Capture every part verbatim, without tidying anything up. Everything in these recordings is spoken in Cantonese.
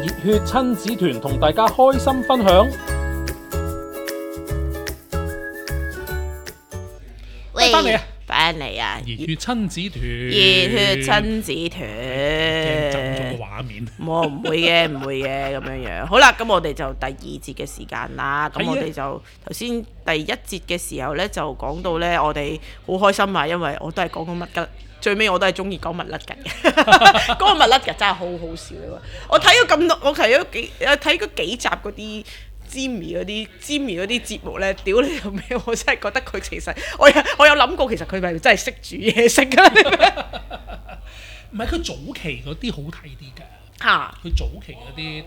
熱血親子團同大家開心分享。 喂， 翻嚟啊！ 翻嚟啊！ 熱血親子團， 熱血親子驚團， 震咗個畫面。 我唔會嘅，唔會嘅咁樣樣。好啦，咁我哋就第二節嘅時間啦。咁係啊我哋就頭先第一節嘅時候呢，就講到呢，我哋好開心啊，因為我都係講緊乜吉，最尾我都係中意講麥甩吉嘅。嗰個麥甩吉真係好好笑啊！我睇咗咁多，我睇咗幾睇嗰幾集嗰啲。Jimmy 嗰啲 Jimmy 嗰啲節目咧，屌你老味！我真係覺得佢其實，我有我有諗過，其實佢咪真係識煮嘢食㗎？ 唔係佢早期嗰啲好睇啲㗎。 嚇！ 佢早期嗰啲誒誒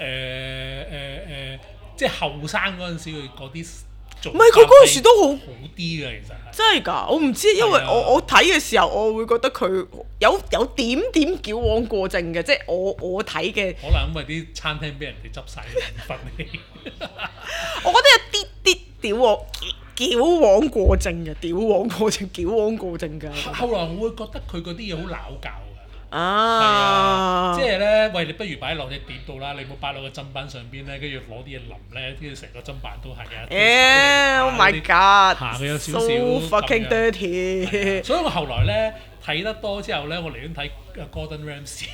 誒，即係後生嗰陣時，佢嗰啲做唔係佢嗰陣時都好好啲嘅，其實係。 真係㗎，我唔知，因為係啊我我睇嘅時候，我會覺得佢有有點點矯枉過正嘅，即係我我睇嘅。 可能因為啲餐廳俾人哋執晒啲份氣。 我覺得有啲啲矯枉矯枉過正嘅，矯枉過正，矯枉過正㗎。 後來我會覺得佢嗰啲嘢好鬧教㗎。 啊！ 係啊，即係咧，喂，你不如擺落隻碟度啦，你冇擺落個砧板上邊咧，跟住攞啲嘢淋咧，跟住成個砧板都係啊。 Oh my god！ 嚇，佢有少少 so 咁 fucking 樣 dirty。 所以我後來咧睇得多之後咧，我寧願睇 Gordon Ramsay。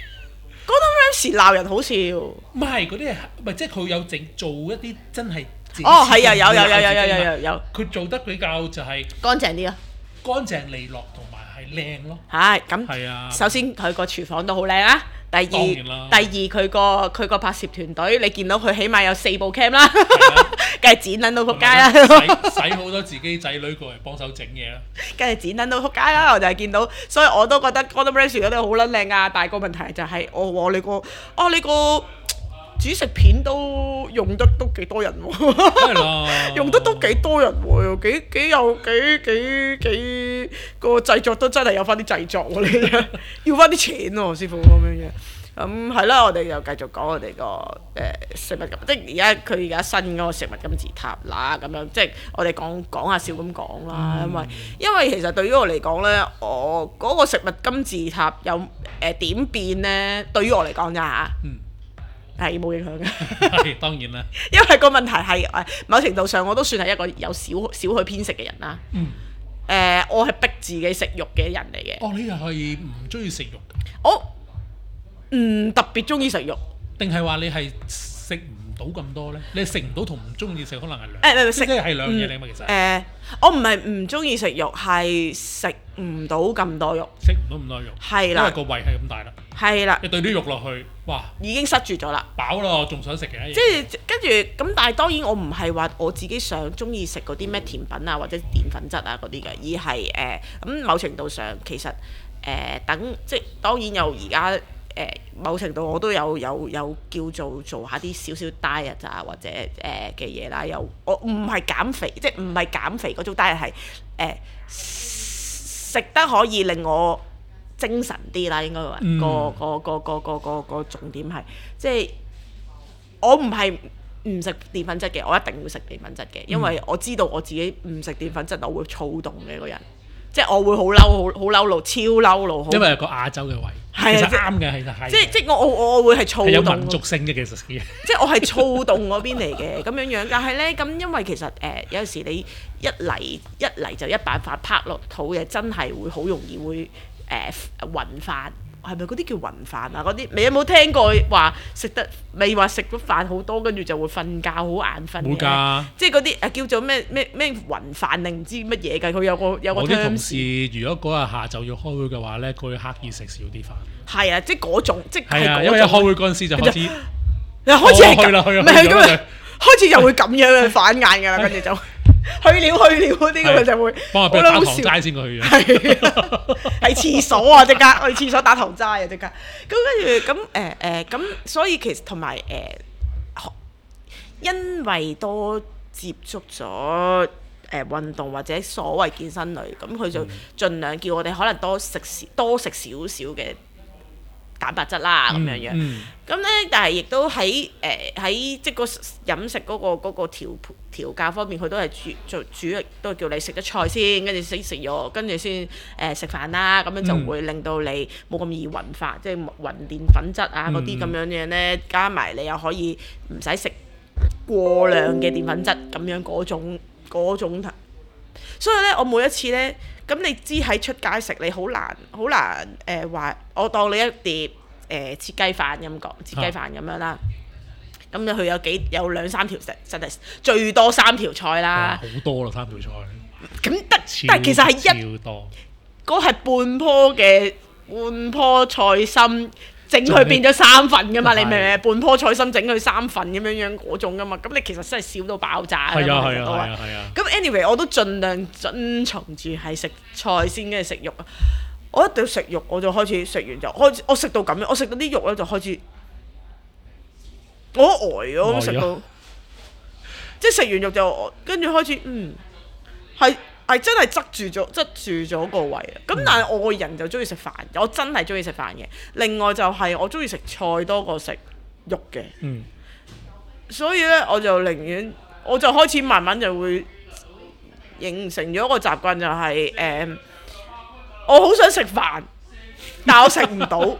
Gordon Ramsay 鬧人好笑。 唔係嗰啲係，唔係即係佢有整做一啲真係自己哦，係啊，有有有鬧有有自己嘛有有有。 佢做得比較就係乾淨啲啊！ 乾淨利落同埋係靚咯。 係咁， 係啊首先佢個廚房都好靚啦。第二， 當然啦第二佢個佢個拍攝團隊，你見到佢起碼有四部 cam 啦，梗係剪撚到仆街啦， 使使好多自己仔女過嚟幫手整嘢啦。 梗係剪撚到仆街啦。我就係見到，所以我都覺得 Gordon Ramsay 嗰啲好撚靚啊。但係個問題就係、我話你個，哦你個煮食片都用得都幾多人喎、 梗係啦， 用得都幾多人喎，又幾幾有幾幾幾個製作都真係有翻啲製作喎，你要翻啲錢喎，師傅咁樣嘅。咁係啦，我哋又繼續講我哋個誒食物金，即係而家佢而家新嗰個食物金字塔啦，咁樣即係我哋講講下笑咁講啦，因為因為其實對於我嚟講咧，我嗰個食物金字塔有誒點變咧，對於我嚟講咋嚇。 嗯係冇影響嘅， 係當然啦。 因為個問題係誒某程度上我都算係一個有少少許偏食嘅人啦。 嗯。 誒，我係逼自己食肉嘅人嚟嘅。 哦，你又係唔中意食肉㗎？ 我唔特別中意食肉。 定係話你係食唔到咁多咧？你食唔到同唔中意食可能係兩， 誒唔係食即係係兩嘢嚟嘛，其實。 誒，我唔係唔中意食肉，係食唔到咁多肉。 食唔到咁多肉。 係啦因為個胃係咁大啦。 係啦， 你對啲肉落去，哇！ 已經塞住咗啦。 飽咯，仲想食其他嘢。 即係跟住咁，但係當然我唔係話我自己想中意食嗰啲咩甜品啊或者澱粉質啊嗰啲嘅，而係誒咁某程度上其實誒、呃、等即係當然有而家誒某程度我都有有有叫做做下啲少少 diet 啊或者誒嘅嘢啦，又我唔係減肥，即係唔係減肥嗰種 diet 係誒食得可以令我精神啲啦，應該話、 嗯、 個個個個個個個重點係即係我唔係唔食澱粉質嘅，我一定會食澱粉質嘅，因為我知道我自己唔食澱粉質我會躁動嘅個人，即係我會好嬲好好嬲怒超嬲怒， 因為係個亞洲嘅胃， 係啊其實啱嘅，其實係。 即係即係我我我會係躁動， 係有民族性嘅其實嘅。 即係我係躁動嗰邊嚟嘅咁樣樣，但係咧咁因為其實誒、呃、有時你一嚟一嚟就一板飯拍落肚嘅，真係會好容易會。誒、呃、暈飯係咪嗰啲叫暈飯啊？嗰啲你有冇聽過話食得未話食咗飯好多，跟住就會瞓覺好眼瞓嘅？ 會㗎，即係嗰啲誒叫做咩咩咩暈飯定唔知乜嘢㗎？佢有個有個 terms。 我啲同事如果嗰日下晝要開會嘅話咧，佢會刻意食少啲飯。 係啊，即係嗰種，即係係啊， 嗰種。 因為一開會嗰陣時就開始， 你開始係去啦去啦， 唔係去咗咁啊，開始就會咁樣嘅反眼㗎啦，跟住就。去了去了嗰啲咁就會， 幫我俾打糖齋先佢去啊！ 係喺廁所啊，即刻去廁所打糖齋啊，即刻。咁跟住咁誒誒咁，所以其實同埋誒，因為多接觸咗誒、呃、運動或者所謂健身類，咁佢就盡量叫我哋可能多食少多食少少嘅蛋白質啦咁樣樣。 嗯咁咧、嗯，但係亦都喺誒喺即係個飲食嗰、嗰個嗰、嗰個調調教方面，佢都係主做主力都係叫你食咗菜先，跟住先食肉，跟住先誒食飯啦。咁樣就會令到你冇咁易暈化，即係暈澱粉質啊嗰啲咁樣嘢咧，加埋你又可以唔使食過量嘅澱粉質咁樣嗰種嗰種。所以咧，我每一次咧，咁你知喺出街食你好難好難誒話、呃，我當你一碟。誒、呃、切雞飯咁講，切雞飯咁樣啦，咁就佢有幾有兩三條食，真係最多三條菜啦。 好多啦，三條菜。 咁得，但係其實係一嗰係半棵嘅半棵菜心整佢變咗三份噶嘛？你明唔明？半棵菜心整佢三份咁樣樣嗰種噶嘛？咁你其實真係少到爆炸㗎嘛？ 係啊係啊係啊！ 咁 anyway 我都盡量遵從住係食菜先，跟住食肉啊。我一定要食肉，我就開始食完就開始，我食到咁樣，我食到啲肉咧就開始，我呆咗食到，即係食完肉就跟住開始，嗯，係係真係側住咗，側住咗個胃啊！咁但係我個人就中意食飯，我真係中意食飯嘅。另外就係我中意食菜多過食肉嘅， 嗯， 所以咧我就寧願，我就開始慢慢就會形成咗一個習慣，就係、是、誒。呃我好想食飯，但我食唔到，跟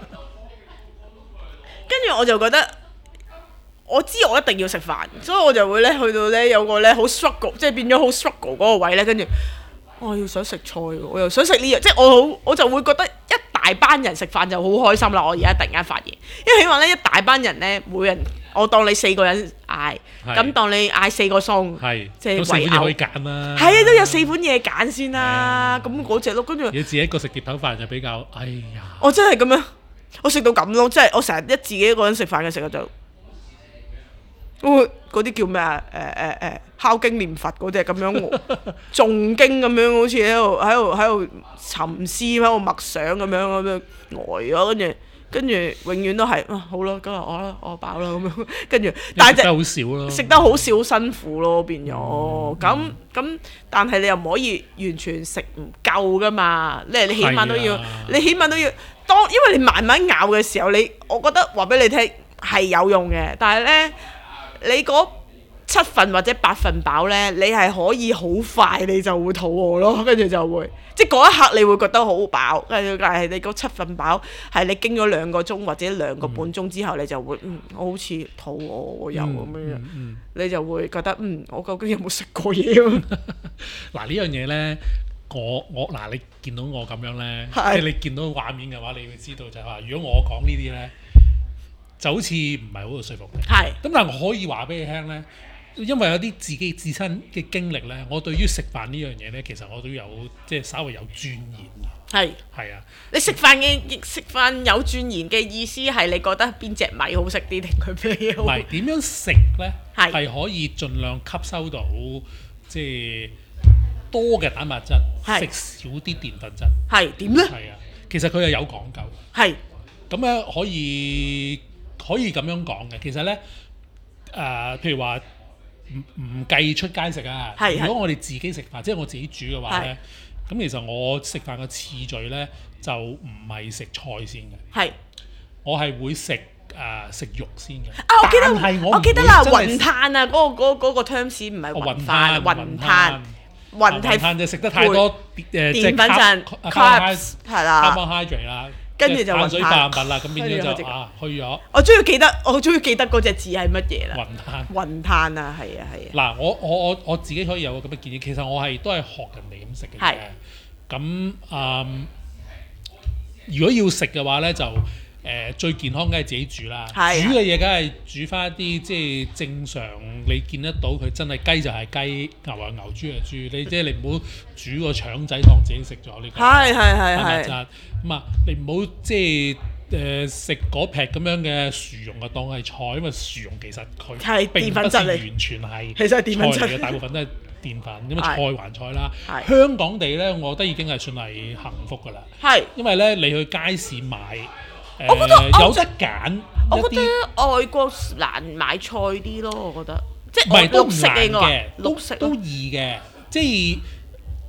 住我就覺得，我知我一定要食飯，所以我就會咧去到咧有個咧好 struggle，即係變咗好 struggle 嗰個位咧，跟住我要想食菜，我又想食呢樣，即係我好我就會覺得一大班人食飯就好開心啦！我而家突然間發現，因為起碼咧一大班人咧，每人我當你四個人嗌，咁當你嗌四個餸，即係圍牛可以揀啦。係啊，都有四款嘢揀先啦。咁嗰隻咯，跟住你自己一個食碟頭飯就比較，哎呀！ 我真係咁樣，我食到咁咯，即係我成日一自己一個人食飯嘅時候就，嗰啲叫咩啊？誒誒誒，敲經念佛嗰隻咁樣，誦經咁樣，好似喺度喺度喺度沉思喺度默想咁樣咁樣呆咗，跟住。跟住永遠都係啊好啦，今日我啦，我飽啦咁樣。跟住，但係食得好少咯，食得好少辛苦咯，變咗咁咁。但係你又唔可以完全食唔夠噶嘛？你你起碼都要，你起碼都要當，因為你慢慢咬嘅時候，你我覺得話俾你聽係有用嘅。但係咧，你嗰七份或者八份飽咧，你係可以好快你就會肚餓咯，跟住就會。即係嗰一刻你會覺得好飽，但係你嗰七份飽係你經咗兩個鐘或者兩個半鐘之後，你就會嗯，我好似肚餓我又咁樣，嗯嗯嗯、你就會覺得嗯，我究竟有冇食過嘢嗱呢樣嘢咧，我我嗱你見到我咁樣咧，即係你見到畫面嘅話，你會知道就係話，如果我講呢啲咧，就好似唔係好有說服力。係。咁但係我可以話俾你聽咧。因為有啲自己自身嘅經歷咧，我對於食飯呢樣嘢咧，其實我都有即係稍微有鑽研。係係啊，你食飯嘅食飯有鑽研嘅意思係你覺得邊隻米好食啲定佢咩好？唔係點樣食咧？係係可以盡量吸收到即係多嘅蛋白質，食少啲澱粉質。係點咧？係啊，其實佢係有講究。係咁樣可以可以咁樣講嘅。其實咧，誒、呃、譬如話。唔唔計出街食啊！如果我哋自己食飯，即係我自己煮嘅話咧，咁其實我食飯嘅次序咧就唔係食菜先嘅。係，我係會食誒食肉先嘅。啊，我記得我我記得啦，雲碳啊，嗰個嗰嗰個 terms 唔係雲飯，雲碳雲係雲就食得太多誒澱粉質 carbs 係啦 carbohydrate 啦。跟住就碳水化合物啦，咁變咗就啊去咗。我終於記得，我終於記得嗰隻字係乜嘢啦？雲碳。雲碳啊，係啊，係啊。嗱，我我我我自己可以有個咁嘅建議，其實我係都係學人哋咁食嘅。係。咁嗯，如果要食嘅話咧，就誒最健康梗係自己煮啦。係。煮嘅嘢梗係煮翻一啲即係正常你見得到佢真係雞就係雞，牛係牛，豬係豬。你即係你唔好煮個腸仔當自己食咗呢個。係係係係。咁啊，你唔好即係誒食嗰劈咁樣嘅薯蓉啊，當係菜，因為薯蓉其實佢並不是完全係菜嚟嘅，大部分都係澱粉，因為菜還菜啦。香港地咧，我覺得已經係算係幸福㗎啦。係，因為咧你去街市買，誒有得揀。我覺得外國難買菜啲咯，我覺得即係綠色嘅，綠色都易嘅，即係。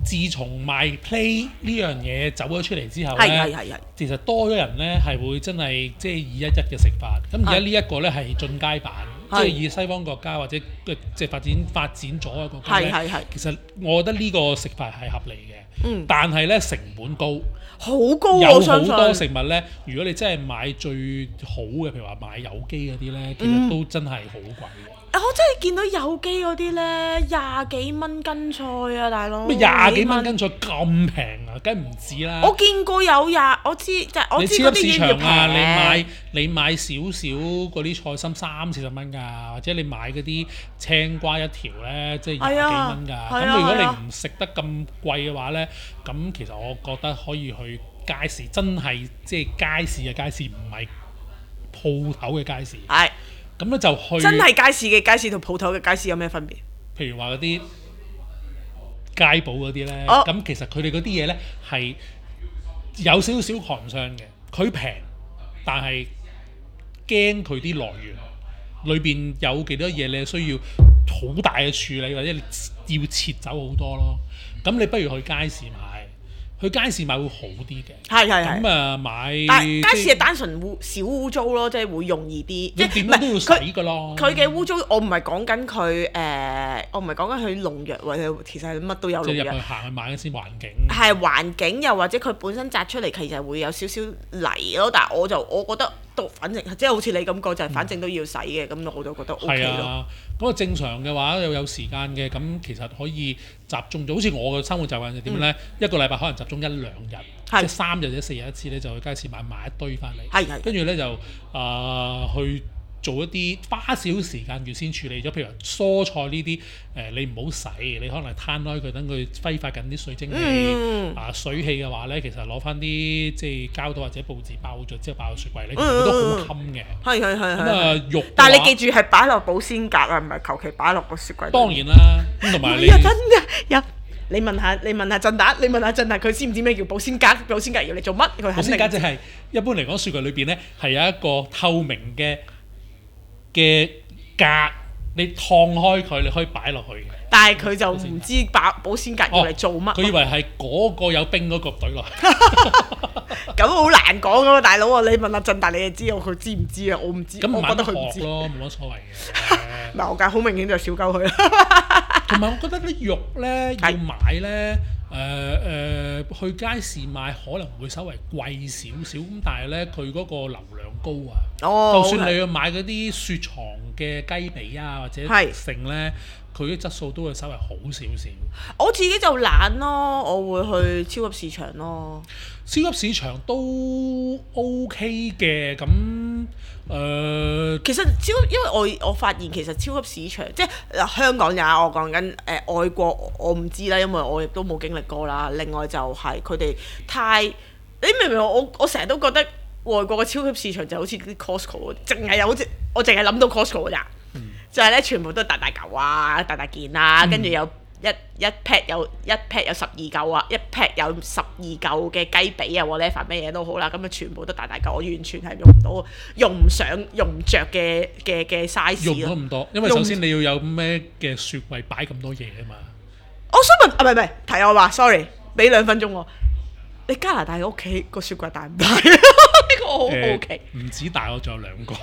自從 MyPlay 呢樣嘢走咗出嚟之後咧，其實多咗人咧係會真係即係二一一嘅食法。咁而家呢一個咧係進階版，即係以西方國家或者即係發展發展咗嘅國家咧，其實我覺得呢個食法係合理嘅。嗯、但係咧成本高， 好高， 有好多食物咧，如果你真係買最好嘅，譬如話買有機嗰啲咧，其實都真係好貴嘅。 我真係見到有機嗰啲咧，廿幾蚊斤菜啊，大佬！ 咩廿幾蚊斤菜咁平啊？梗係唔止啦！ 我見過有廿，我知即係我知嗰啲已經要平。你超級市場啊， 你買你買少少嗰啲菜心三四十蚊㗎，或者你買嗰啲青瓜一條咧，即係廿幾蚊㗎。咁、啊、如果你唔食得咁貴嘅話咧，咁其實我覺得可以去街市，真係即係街市嘅街市，唔係鋪頭嘅街市。 係。 咁咧就去真係街市嘅街市同鋪頭嘅街市有咩分別？ 譬如話嗰啲街寶嗰啲咧，咁、oh. 其實佢哋嗰啲嘢咧係有少少寒傷嘅，佢平，但係驚佢啲來源裏邊有幾多嘢，你需要好大嘅處理，或者你要切走好多咯。咁你不如去街市買。去街市買會好啲嘅， 係係係。 咁啊買， 但係街市係單純污少污糟咯，即係會容易啲。 即係點樣都要洗㗎咯。佢嘅污糟，我唔係講緊佢誒，我唔係講緊佢農藥或者其實乜都有農藥。 即係入去行去買先環境。 係環境，又或者佢本身摘出嚟其實會有少少泥咯，但係我就我覺得都反正即係好似你咁講，就係反正都要洗嘅，咁、嗯、我就覺得 O K 咯。係啊，咁啊正常嘅話又有時間嘅，咁其實可以集中咗。好似我嘅生活習慣係點咧？嗯、一個禮拜可能集中一兩日，是即係三日或者四日一次咧，就去街市買買一堆翻嚟。係係。跟住咧就啊、呃、去做一啲花少少時間預先處理咗，譬如蔬菜呢啲誒，你唔好洗，你可能攤開佢，等佢揮發緊啲水蒸氣、嗯、啊水氣嘅話咧，其實攞翻啲即係膠袋或者報紙包咗之後擺喺雪櫃咧，其實都好襟嘅。係係係。咁啊肉， 但係你記住係擺落保鮮格啊，唔係求其擺落個雪櫃。 當然啦，咁同埋你真㗎有。你問下，你問下振達，你問下振達，佢知唔知咩叫保鮮格？保鮮格要嚟做乜？佢保鮮格就係一般嚟講，雪櫃裏邊咧係有一個透明嘅嘅格，你燙開佢，你可以擺落去嘅。 但係佢就唔知把保鮮格要嚟做乜。 佢、哦、以為係嗰個有冰嗰個隊落去。 咁好難講㗎喎，大佬啊！你問下振達，你就知道佢知唔知啊？我唔知。 咁我覺得佢唔知咯，冇乜所謂嘅。 唔係我梗係好明顯就少鳩佢啦。 同埋我覺得啲肉咧要買咧，誒誒、呃呃、去街市買可能會稍微貴少少，咁但係咧佢嗰個流量高啊。哦。就算你去買嗰啲雪藏嘅雞髀啊，或者剩咧，佢啲質素都會稍微好少少。 我自己就懶咯，我會去超級市場咯。 超級市場都 OK 嘅，咁誒。呃、 其實超，因為我我發現其實超級市場即係嗱香港也，我講緊誒外國，我唔知啦，因為我亦都冇經歷過啦。另外就係佢哋太，你明唔明？我我成日都覺得外國嘅超級市場就好似啲 Costco，淨係有好似我淨係諗到 Costco 咋，嗯、就係咧全部都係大大嚿啊、大大件啊，跟住、嗯、有。一一 pack 有一 pack 有十二嚿啊，一 pack 有十二嚿嘅雞髀啊，whatever 咩嘢都好啦，咁啊全部都大大嚿，我完全係用唔到，用唔上，用唔着嘅嘅嘅 size 咯。 用咗咁多，因為首先你要有咩嘅雪櫃擺咁多嘢啊嘛。 我想問啊，唔係唔係，提我話 sorry， 俾兩分鐘我。你加拿大嘅屋企個雪櫃大唔大？呢個我好好奇。 唔、呃、止大，我仲有兩個。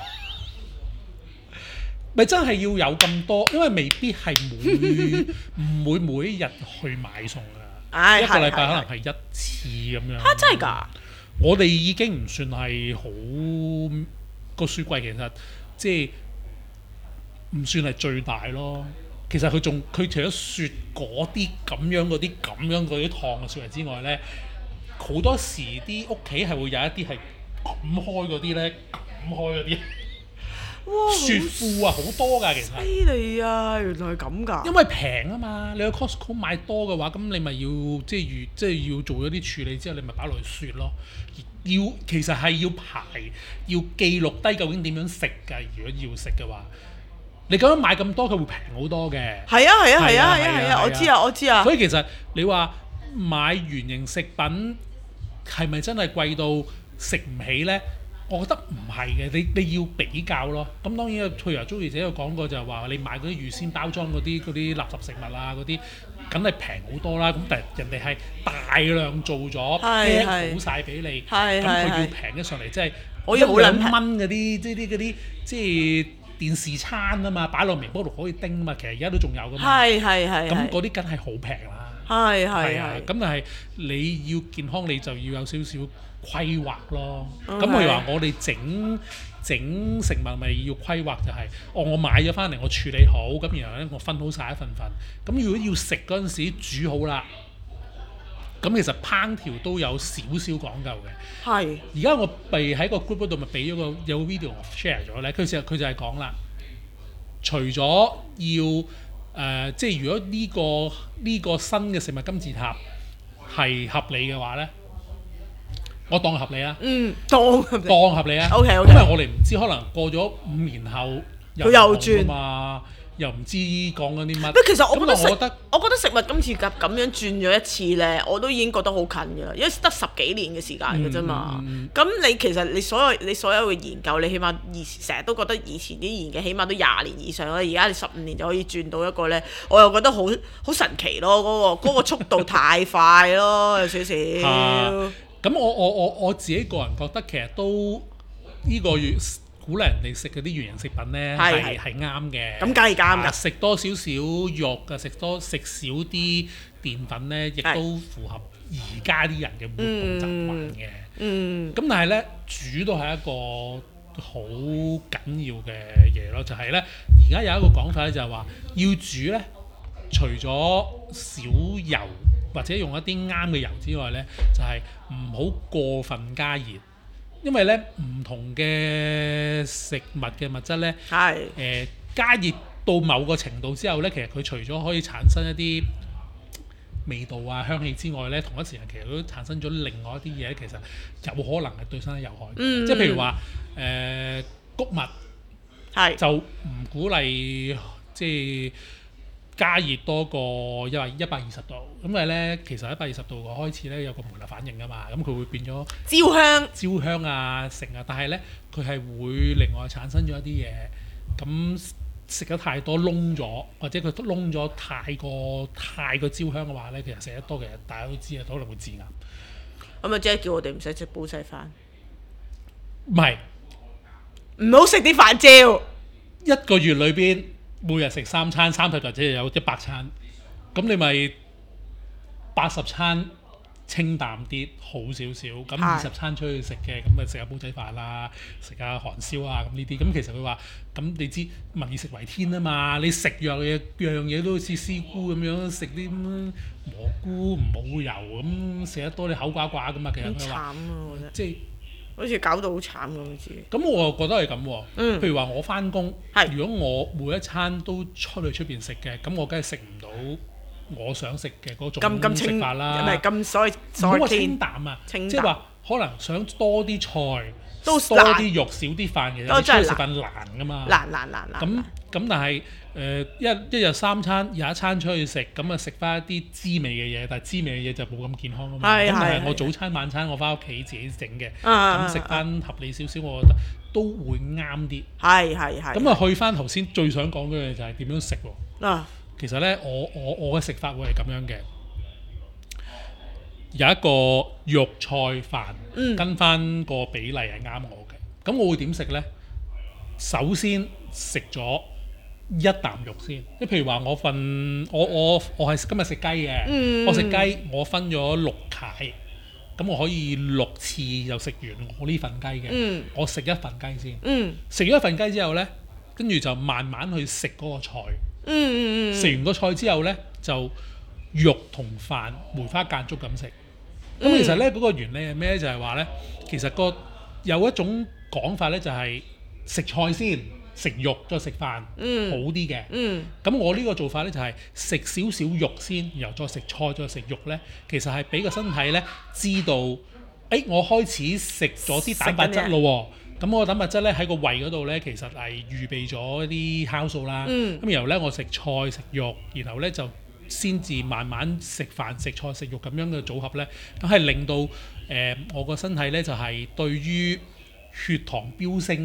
咪真係要有咁多，因為未必係每唔會每一日去買餸㗎。哎、一個禮拜可能係一次咁樣。 嚇、啊！真係㗎？ 我哋已經唔算係好個雪櫃，其實即係唔算係最大咯。其實佢仲佢除咗雪嗰啲咁樣嗰啲咁樣嗰啲燙嘅雪櫃之外咧，好多時啲屋企係會有一啲係冚開嗰啲咧，冚開嗰啲。哇雪庫啊，好多㗎，其實犀利啊！原來係咁㗎。 因為平啊嘛，你去 Costco 買多嘅話，咁你咪要即係預即係要做咗啲處理之後，你咪擺落去雪咯。要其實係要排，要記錄低究竟點樣食㗎。如果要食嘅話，你咁樣買咁多，佢會平好多嘅。 係啊係啊係啊係啊係啊！我知啊我知啊。 所以其實你話買原型食品係咪真係貴到食唔起咧？我覺得唔係嘅，你你要比較咯。咁當然，譬如話 Joey 姐有講過就係話，你買嗰啲預先包裝嗰啲嗰啲垃圾食物啊，嗰啲梗係平好多啦。咁但係人哋係大量做咗 pack 好晒俾你，咁佢要平咗上嚟，即係可以好兩蚊嗰啲，即係啲嗰啲即係電視餐啊嘛，擺落微波爐可以叮啊嘛。其實而家都仲有噶嘛。 係係係。 咁嗰啲梗係好平啦。 係係係。 咁但係你要健康，你就要有少少規劃咯。咁譬如話我哋整整食物咪要規劃，就係、是、哦，我買咗翻嚟，我處理好，咁然後咧我分好晒一份份。咁如果要食嗰陣時煮好啦，咁其實烹調都有少少講究嘅。 係。而家我咪喺個 group 嗰度咪俾咗個有個 video share 咗咧，佢就佢就係講啦，除咗要誒、呃，即係如果呢、呢個呢、呢個新嘅食物金字塔係合理嘅話咧。我當合理啊， 嗯，當合理， 當合理啊 ，OK OK， 因為我哋唔知可能過咗五年後又又轉嘛，又唔知講緊啲乜。 其實我覺得食， 我覺得我覺得食物今次咁咁樣轉咗一次咧，我都已經覺得好近㗎啦，因為得十幾年嘅時間㗎啫嘛。咁、嗯嗯、你其實你所有你所有嘅研究，你起碼以成日都覺得以前啲研究起碼都廿年以上啦，而家你十五年就可以轉到一個咧，我又覺得好好神奇咯，嗰、嗰個嗰個速度太快咯，有少少。啊咁我我我我自己個人覺得其實都呢個月鼓勵人哋食嗰啲原型食品咧係係啱嘅。咁梗係啱㗎。 食多少少肉嘅，食多食少啲澱粉咧，亦都符合而家啲人嘅活動習慣嘅。嗯。咁但係咧，煮都係一個好緊要嘅嘢咯，就係咧，而家有一個講法咧，就係話要煮咧，除咗少油，或者用一啲啱嘅油之外呢，就係唔好過分加熱，因為呢唔同嘅食物嘅物質呢，係誒、呃、加熱到某個程度之後呢，其實佢除咗可以產生一啲味道啊香氣之外呢，同一時間其實都產生咗另外一啲嘢，其實有可能係對身體有害嘅。嗯、即係譬如話誒、呃、穀物係就唔鼓勵即係加熱多過一百一百二十度，咁因為咧其實一百二十度開始咧有個梅納反應㗎嘛，咁佢會變咗焦香、 焦香啊成啊，但係咧佢係會另外產生咗一啲嘢，咁食得太多燶咗，或者佢燶咗太過太過焦香嘅話咧，其實食得多其實大家都知啊，可能會致癌。 咁咪即係叫我哋唔使食煲仔飯？ 唔係， 唔好食啲飯焦。 一個月裏邊。每日食三餐，三十或者有一百餐，咁你咪八十餐清淡啲，好少少。咁二十餐出去食嘅，咁咪食下煲仔飯啦，食下韓燒啊，咁呢啲。咁其實佢話，咁你知民以食為天啊嘛，你食樣嘢樣嘢都好似師姑咁樣食啲蘑菇冇油咁食得多，你口寡寡噶嘛。其實佢話， 好慘啊！我覺得即係。好似搞到好慘咁好似。咁我又覺得係咁喎。嗯。譬如話我翻工，如果我每一餐都出去出邊食嘅，咁我梗係食唔到我想食嘅嗰種食法啦。 唔係咁所謂所謂清淡啊，即係話可能想多啲菜，多啲肉，少啲飯嘅，你出去食飯難㗎嘛。 難難難難。 咁咁但係誒一一日三餐有一餐出去食，咁啊食翻一啲滋味嘅嘢，但係滋味嘅嘢就冇咁健康啊嘛。咁但係我早餐晚餐我翻屋企自己整嘅，咁食翻合理少少，我覺得都會啱啲。 係係係。咁啊去翻頭先最想講嘅嘢就係點樣食喎。啊。其實咧，我我我嘅食法會係咁樣嘅，有一個肉菜飯，嗯、跟翻個比例係啱我嘅。咁我會點食咧？首先食咗一啖肉先，即譬如話我份我我我係今日食雞嘅，嗯、我食雞我分咗六塊，咁我可以六次就食完我呢份雞嘅。嗯、我食一份雞先，食咗、嗯、一份雞之後呢，跟住就慢慢去食嗰個菜。食、嗯嗯、完個菜之後呢，就肉同飯梅花間竹咁食。咁、嗯、其實呢，嗰、嗰個原理係咩？就係話呢，其實個有一種講法呢，就係食菜先。食肉再食飯，嗯、好啲嘅。咁、嗯、我呢個做法呢，就係食少少肉先，然後再食菜再食肉呢。其實係俾個身體呢知道，誒、欸、我開始食咗啲蛋白質咯。咁我蛋白質呢喺個胃嗰度呢，其實係預備咗啲酵素啦。咁、嗯、然後呢，我食菜食肉，然後呢就先至慢慢食飯食菜食肉咁樣嘅組合呢，咁係令到誒、呃、我個身體呢，就係、是、對於血糖飆升呢。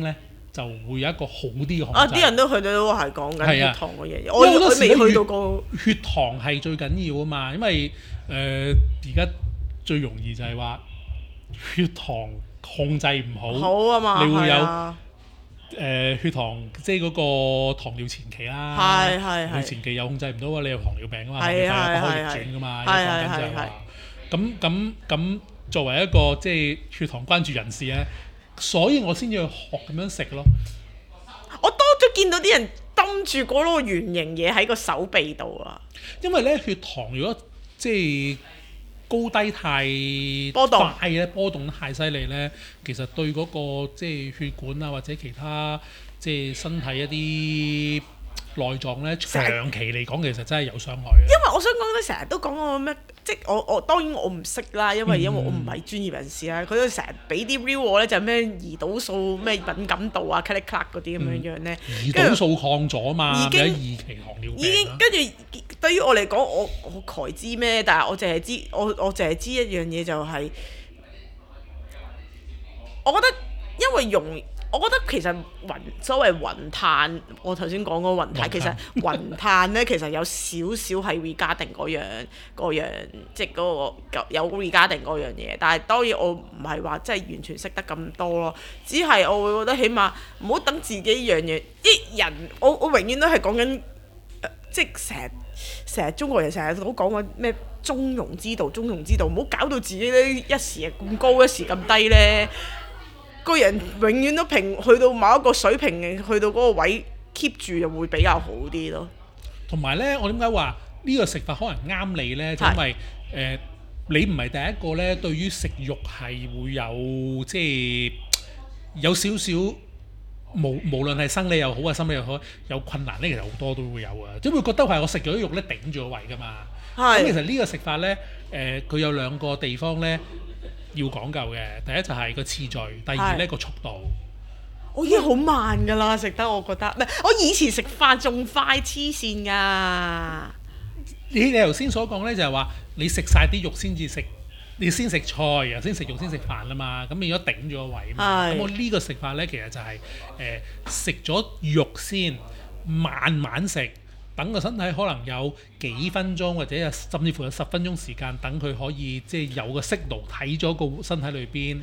就會有一個好啲嘅控制。 啊！啲人都去到都係講緊血糖嘅嘢， 我我未去到過血糖係最緊要啊嘛，因為誒而家最容易就係話血糖控制唔好， 好啊嘛， 你會有誒、 啊呃、血糖即係嗰個糖尿前期啦， 係係係你前期又控制唔到啊，你有糖尿病啊嘛， 係糖尿病不可係逆轉噶嘛， 係係講緊就係係話咁咁咁作為一個即係血糖關注人士咧，所以我先要去學咁樣食咯。 我多咗見到啲人抌住嗰個圓形嘢喺個手臂度啊！ 因為咧血糖如果即係高低太波動快咧，波動太犀利咧，其實對嗰個即係血管啊或者其他即係身體一啲內臟咧，長期嚟講其實真係有傷害嘅。 因為我想講咧，成日都講我咩，即係我我當然我唔識啦，因為因為我唔係專業人士啦。佢都成日俾啲 real 我咧，就咩胰島素咩敏感度啊 click click 嗰啲咁樣樣咧。 胰島素抗咗嘛， 已經二期糖尿病已經跟住對於我嚟講，我我概知咩？但係我淨係知我我淨係知一樣嘢就係，我覺得因為用。我覺得其實雲所謂雲碳，我頭先講嗰個雲碳，其實雲碳咧其實有少少係 regarding 嗰樣嗰樣，即係嗰個有 regarding 嗰樣嘢。但係當然我唔係話真係完全識得咁多咯，只係我會覺得起碼唔好等自己一樣嘢。啲人我我永遠都係講緊，即係成日成日中國人成日都講緊咩中庸之道，中庸之道，唔好搞到自己咧一時咁高，一時咁低咧。個人永遠都平去到某一個水平，去到嗰個位 keep 住就會比較好啲咯。 同埋咧，我點解話呢個食法可能啱你咧？就因為誒、呃，你唔係第一個咧，對於食肉係會有即係有少少無無論係生理又好啊，心理又好，有困難咧，其實好多都會有啊。即係會覺得係我食咗啲肉咧頂住個胃㗎嘛。咁其實呢個食法咧，誒、呃、佢有兩個地方咧。要講究嘅，第一就係個次序，第二呢個速度。我已經好慢㗎啦，食得我覺得，唔係我以前食飯仲快黐線㗎。你你頭先所講呢，就係話你食晒啲肉先至食，你先食菜，然後先食肉先食飯啊嘛，咁變咗頂咗個胃嘛。咁我呢個食法呢，其實就係誒食咗肉先，慢慢食。等個身體可能有幾分鐘或者甚至乎有十分鐘時間，等佢可以即係有個息度睇咗個身體裏邊，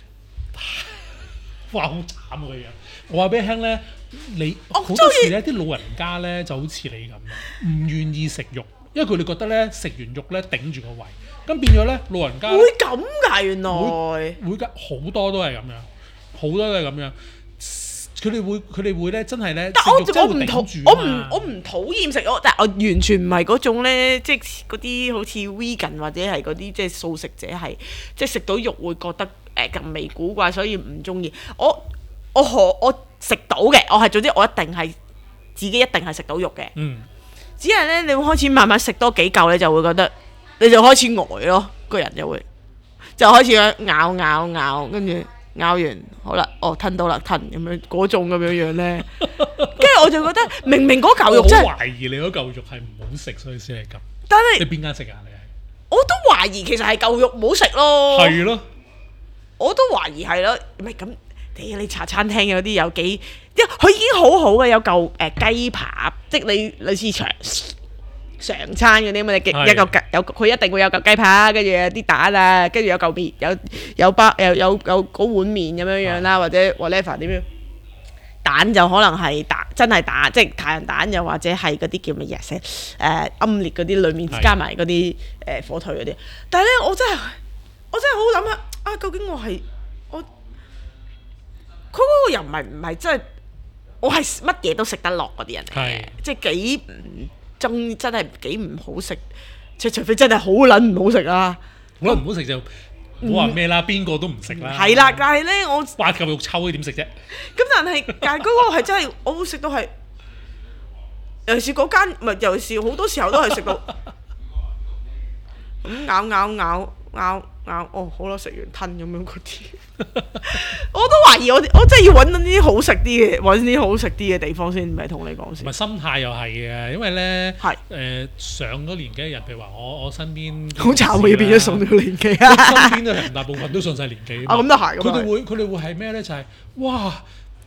哇好慘個樣！我話俾你聽咧，你好多時咧啲老人家咧就好似你咁樣，唔願意食肉，因為佢哋覺得咧食完肉咧頂住個胃，咁變咗咧老人家會咁㗎原來會會㗎，好多都係咁樣，好多都係咁樣。佢哋會佢哋會咧，真係咧，但我我唔討我唔我唔討厭食肉，但係我完全唔係嗰種咧，即係嗰啲好似 vegan 或者係嗰啲即係素食者係，即係食到肉會覺得誒咁味古怪，所以唔中意。我我可我食到嘅，我係總之我一定係自己一定係食到肉嘅。嗯。只係咧，你會開始慢慢食多幾嚿，你就會覺得你就開始呆咯，個人就會就開始咬咬咬，跟住。咬完好啦，哦吞到啦，吞咁樣嗰種咁樣樣咧，跟住我就覺得明明嗰嚿肉真係，我好懷疑你嗰嚿肉係唔好食，所以先係咁。但係你邊間食啊？你係我都懷疑其實係嚿肉唔好食咯。係咯，我都懷疑係咯，唔係咁。你你茶餐廳有啲有幾，因為佢已經好好嘅有嚿誒雞扒，即係你類似長常餐嗰啲咁嘅，一嚿有佢一定會有嚿雞扒，跟住有啲蛋啊，跟住有嚿麵，有有包有有有嗰碗麵咁樣樣啦，或者 whatever 點樣，蛋就可能係蛋真係蛋，即係太陽蛋，又或者係嗰啲叫乜嘢食誒奄列嗰啲裡面加埋嗰啲誒火腿嗰啲。但係咧，我真係我真係好諗下啊，究竟我係我佢嗰個又唔係唔係真係我係乜嘢都食得落嗰啲人嚟嘅，即係幾唔。真真係幾唔好食，除除非真係好撚唔好食啊！好撚唔好食就唔好話咩啦，邊個都唔食啦。係啦，但係咧我八嚿肉抽，你點食啫？咁但係但係嗰個係真係我會食到係，尤其是嗰間唔係，尤其是好多時候都係食到咁咬咬咬咬咬，哦好啦，食完吞咁樣嗰啲，我都懷疑我我真係要揾啲好食啲嘅，揾啲好食啲嘅地方先，唔係同你講先。唔係心態又係嘅，因為咧誒、呃、上咗年紀嘅人，譬如話我我身邊好慘會變咗上咗年紀啊！身邊嘅人大部分都上晒年紀啊，咁都係。佢哋會佢哋會係咩咧？就係、是、哇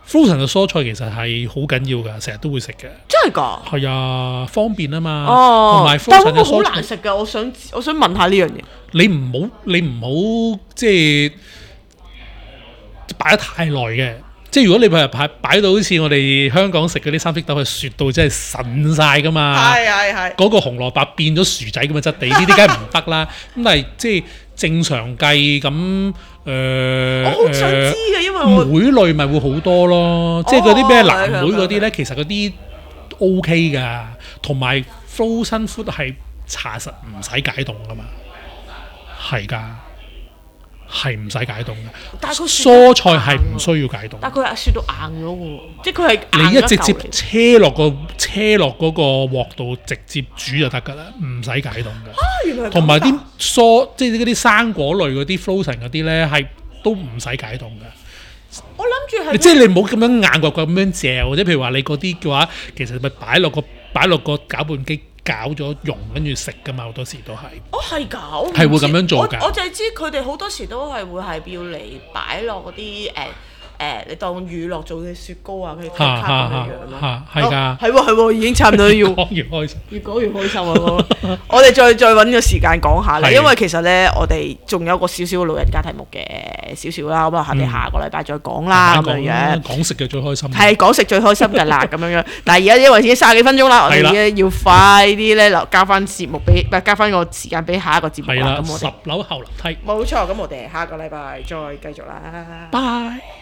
frozen 嘅蔬菜其實係好緊要㗎，成日都會食嘅。 真係㗎？ 係啊，方便啊嘛。 哦， 同埋 frozen 嘅蔬菜好難食㗎，我想我想問下呢樣嘢。 你唔好你唔好即係擺得太耐嘅。即係如果你譬如擺擺到好似我哋香港食嗰啲三色豆係雪到真係神晒㗎嘛， 係係係嗰個紅蘿蔔變咗薯仔咁嘅質地，呢啲梗係唔得啦。咁但係即係正常計咁誒， 我好想知嘅，因為我莓類咪會好多咯，即係嗰啲咩藍莓嗰啲咧，其實嗰啲 O K 㗎，同埋 frozen food 係查實唔使解凍㗎嘛，係㗎。係唔使解凍嘅， 但係佢蔬菜係唔需要解凍。 但係佢係雪到硬咗喎，即係佢係你一直接車落個車落嗰個鑊度直接煮就得㗎啦，唔使解凍嘅。 啊，原來同埋啲蔬即係嗰啲生果類嗰啲 frozen 嗰啲咧，係都唔使解凍嘅。 我諗住係即係你唔好咁樣硬掘掘咁樣嚼，或者譬如話你嗰啲嘅話，其實咪擺落個擺落個攪拌機。搞咗溶跟住食㗎嘛，好多時都係。 哦，係㗎， 係會咁樣做㗎。 我我就係知佢哋好多時都係會係要嚟擺落嗰啲誒誒，你當乳酪做嘅雪糕啊，佢卡卡咁樣樣咯。 係㗎。 係喎係喎，已經差唔多要。 講越開心。越講越開心啊！我哋再再揾個時間講下啦，因為其實咧，我哋仲有個少少老人家題目嘅少少啦，咁啊，我哋下個禮拜再講啦，咁樣樣。講食嘅最開心。係講食最開心㗎啦，咁樣樣。但係而家因為已經三十幾分鐘啦，我哋而家要快啲咧，留交翻節目俾，唔係交翻個時間俾下一個節目啦。咁我哋十樓後樓梯。冇錯，咁我哋下個禮拜再繼續啦。拜。